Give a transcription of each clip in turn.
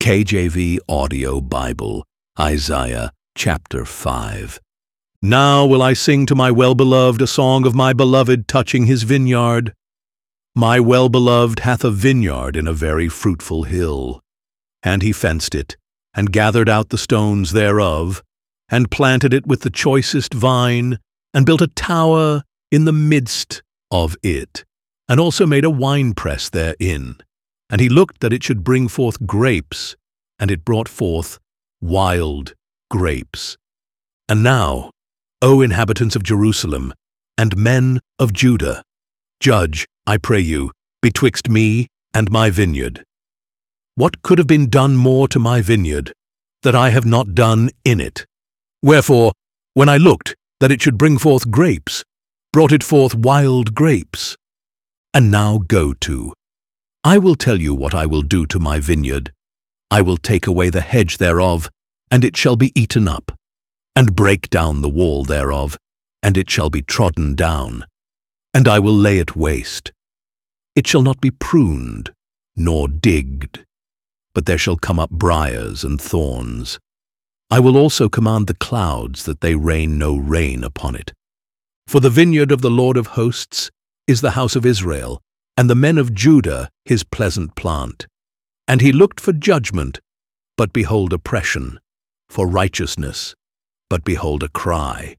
KJV Audio Bible, Isaiah chapter 5. Now will I sing to my well-beloved a song of my beloved touching his vineyard. My well-beloved hath a vineyard in a very fruitful hill. And he fenced it, and gathered out the stones thereof, and planted it with the choicest vine, and built a tower in the midst of it, and also made a winepress therein. And he looked that it should bring forth grapes, and it brought forth wild grapes. And now, O inhabitants of Jerusalem, and men of Judah, judge, I pray you, betwixt me and my vineyard. What could have been done more to my vineyard, that I have not done in it? Wherefore, when I looked that it should bring forth grapes, brought it forth wild grapes. And now go to. I will tell you what I will do to my vineyard. I will take away the hedge thereof, and it shall be eaten up, and break down the wall thereof, and it shall be trodden down, and I will lay it waste. It shall not be pruned, nor digged, but there shall come up briars and thorns. I will also command the clouds that they rain no rain upon it. For the vineyard of the Lord of hosts is the house of Israel, and the men of Judah his pleasant plant. And he looked for judgment, but behold oppression, for righteousness, but behold a cry.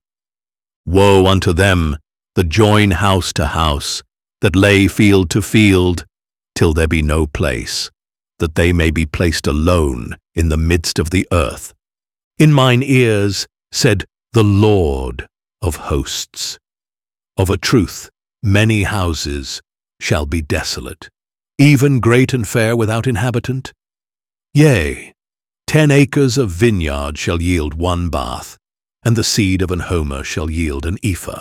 Woe unto them that join house to house, that lay field to field, till there be no place, that they may be placed alone in the midst of the earth. In mine ears said the Lord of hosts, of a truth many houses shall be desolate, even great and fair without inhabitant. Yea, 10 acres of vineyard shall yield 1 bath, and the seed of an homer shall yield an ephah.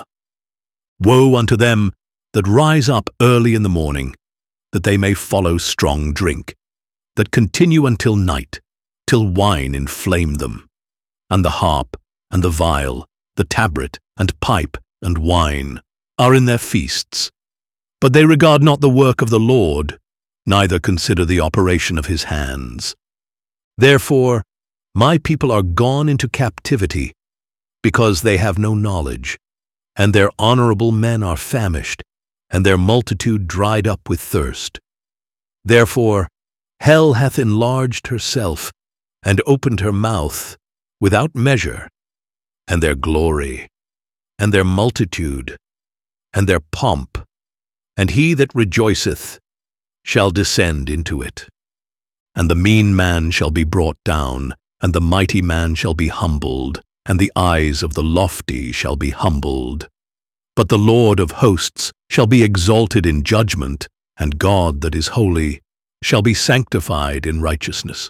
Woe unto them that rise up early in the morning, that they may follow strong drink, that continue until night, till wine inflame them, and the harp, and the viol, the tabret, and pipe, and wine are in their feasts. But they regard not the work of the Lord, neither consider the operation of his hands. Therefore my people are gone into captivity, because they have no knowledge, and their honorable men are famished, and their multitude dried up with thirst. Therefore hell hath enlarged herself, and opened her mouth without measure, and their glory, and their multitude, and their pomp, and he that rejoiceth shall descend into it. And the mean man shall be brought down, and the mighty man shall be humbled, and the eyes of the lofty shall be humbled. But the Lord of hosts shall be exalted in judgment, and God that is holy shall be sanctified in righteousness.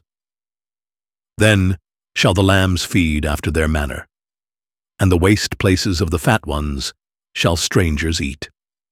Then shall the lambs feed after their manner, and the waste places of the fat ones shall strangers eat.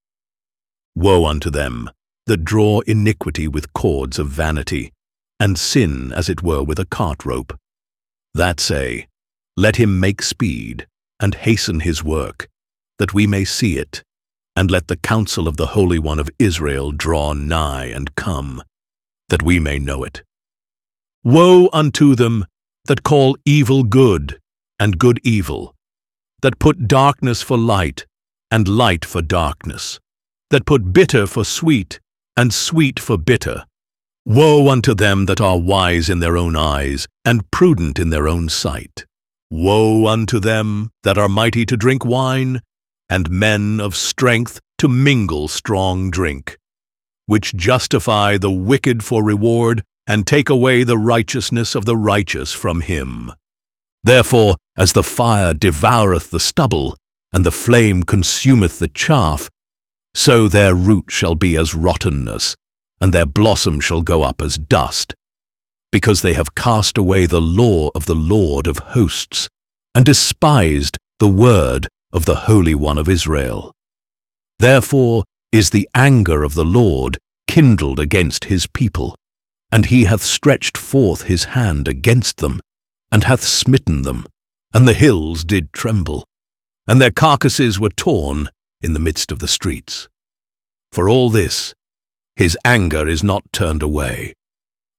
Woe unto them that draw iniquity with cords of vanity, and sin as it were with a cart rope, that say, Let him make speed, and hasten his work, that we may see it, and let the counsel of the Holy One of Israel draw nigh and come, that we may know it. Woe unto them that call evil good, and good evil, that put darkness for light, and light for darkness, that put bitter for sweet, and sweet for bitter. Woe unto them that are wise in their own eyes, and prudent in their own sight. Woe unto them that are mighty to drink wine, and men of strength to mingle strong drink, which justify the wicked for reward, and take away the righteousness of the righteous from him. Therefore, as the fire devoureth the stubble, and the flame consumeth the chaff, so their root shall be as rottenness, and their blossom shall go up as dust, because they have cast away the law of the Lord of hosts, and despised the word of the Holy One of Israel. Therefore is the anger of the Lord kindled against his people, and he hath stretched forth his hand against them, and hath smitten them, and the hills did tremble, and their carcasses were torn in the midst of the streets. For all this, his anger is not turned away,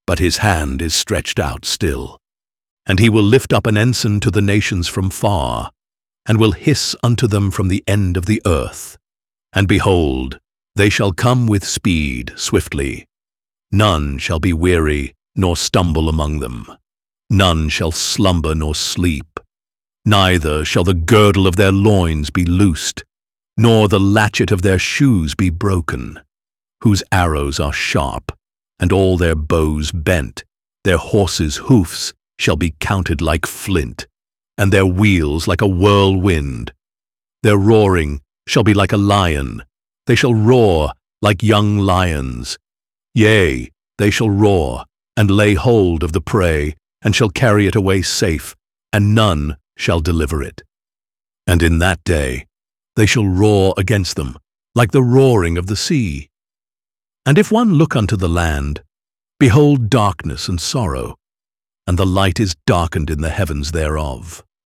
but his hand is stretched out still. And he will lift up an ensign to the nations from far, and will hiss unto them from the end of the earth. And behold, they shall come with speed swiftly. None shall be weary, nor stumble among them. None shall slumber nor sleep. Neither shall the girdle of their loins be loosed, nor the latchet of their shoes be broken. Whose arrows are sharp, and all their bows bent. Their horses' hoofs shall be counted like flint, and their wheels like a whirlwind. Their roaring shall be like a lion. They shall roar like young lions. Yea, they shall roar, and lay hold of the prey, and shall carry it away safe, and none shall deliver it. And in that day they shall roar against them, like the roaring of the sea. And if one look unto the land, behold darkness and sorrow, and the light is darkened in the heavens thereof.